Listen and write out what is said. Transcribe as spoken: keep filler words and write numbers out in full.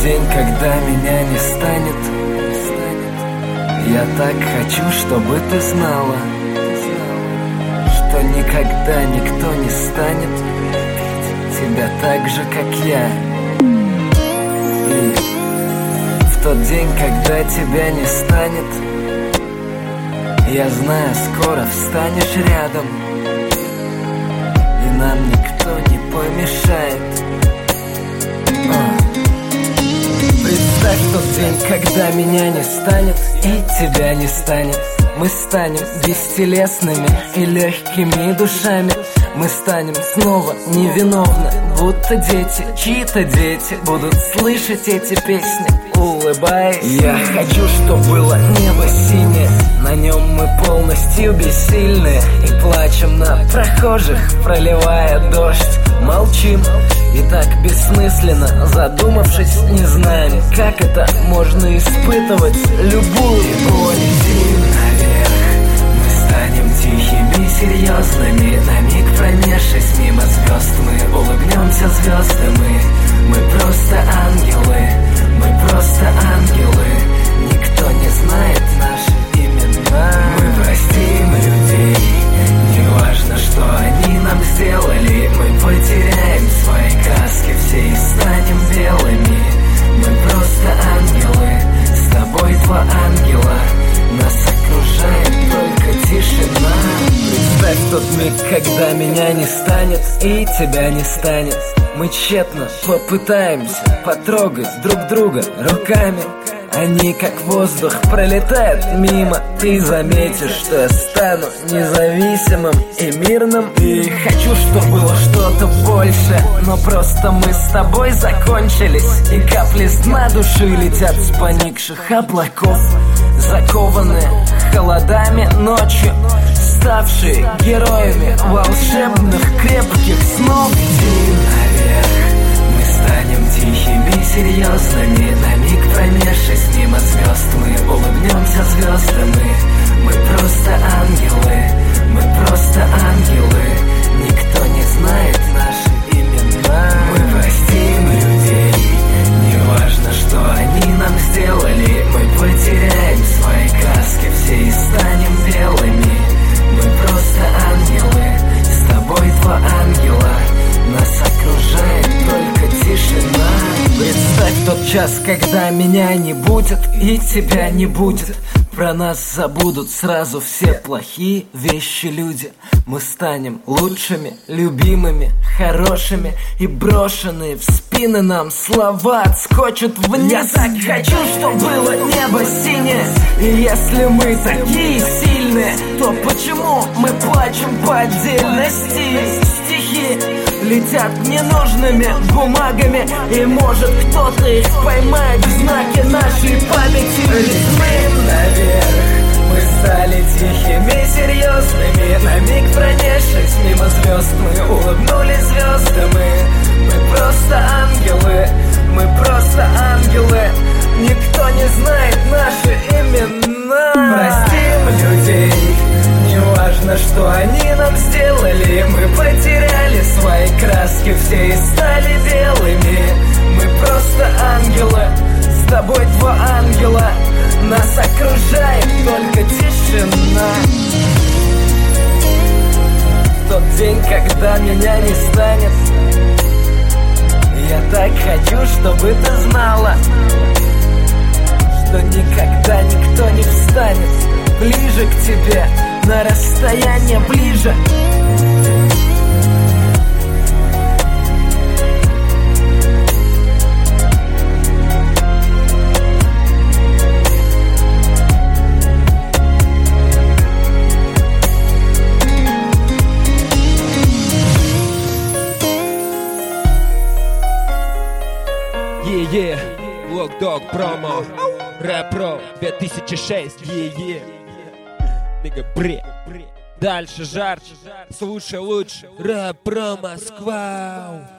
день, когда меня не станет, я так хочу, чтобы ты знала, что никогда никто не станет тебя так же, как я. И в тот день, когда тебя не станет, я знаю, скоро встанешь рядом, и нам никто не помешает. Представь тот день, когда меня не станет и тебя не станет. Мы станем бестелесными и легкими душами. Мы станем снова невиновны, будто дети, чьи-то дети будут слышать эти песни, улыбаясь. Я хочу, чтоб было небо синее, на нем мы полностью бессильны, и плачем на прохожих, проливая дождь. Молчим и так бессмысленно, задумавшись, не знаем, как это можно испытывать любую боль. Летим наверх, мы станем тихими, серьезными, на миг пронесшись мимо звезд, мы улыбнемся звездам. Мы, мы просто ангелы, мы просто ангелы, никто не знает наши имена. Мы простим людей, неважно, что они нам сделали, мы потеряем свои краски все и станем белыми. Мы просто ангелы, с тобой два ангела, нас окружает только тишина. Представь тот миг, когда меня не станет и тебя не станет. Мы тщетно попытаемся потрогать друг друга руками. Они, как воздух, пролетают мимо. Ты заметишь, что я стану независимым и мирным. И хочу, чтобы было что-то больше, но просто мы с тобой закончились, и капли с дна души летят с поникших облаков, закованные холодами ночью, ставшие героями волшебных крепких снов. Летим наверх, мы станем тихими, серьезными, на миг пронесшись мимо звезд, мы улыбнемся звездам. Мы, мы просто ангелы, мы просто ангелы, никто не знает наши имена. Мы простим людей, неважно, что они нам сделали, мы потеряем свои краски все и станем белыми. Мы просто ангелы, с тобой два ангела, нас окружает только тишина. Представь тот час, когда меня не будет и тебя не будет. Про нас забудут сразу все плохие вещи, люди. Мы станем лучшими, любимыми, хорошими, и брошенные в спины нам слова отскочат вниз. Я так хочу, чтобы было небо синее, и если мы такие сильные, то почему мы плачем по отдельности? Стихи летят ненужными бумагами, и может кто-то их поймает в знаке нашей памяти. Летим наверх, мы стали тихими, серьезными, на миг пронесшись мимо звезд, мы улыбнулись звездам. Мы, мы просто ангелы, мы просто ангелы, никто не знает наши имена. Простим людей, неважно, что они нам сделали, мы потеряли свои краски все и стали белыми. Мы просто ангелы, с тобой два ангела, нас окружает только тишина. В тот день, когда меня не станет, я так хочу, чтобы ты знала, что никогда никто не встанет ближе к тебе, на расстояние ближе. Yeah, yeah, Lock Dog промо, Рэп Про две тысячи шесть, yeah, yeah, мега бред, дальше жарче, слушай лучше, Рэп Про Москва.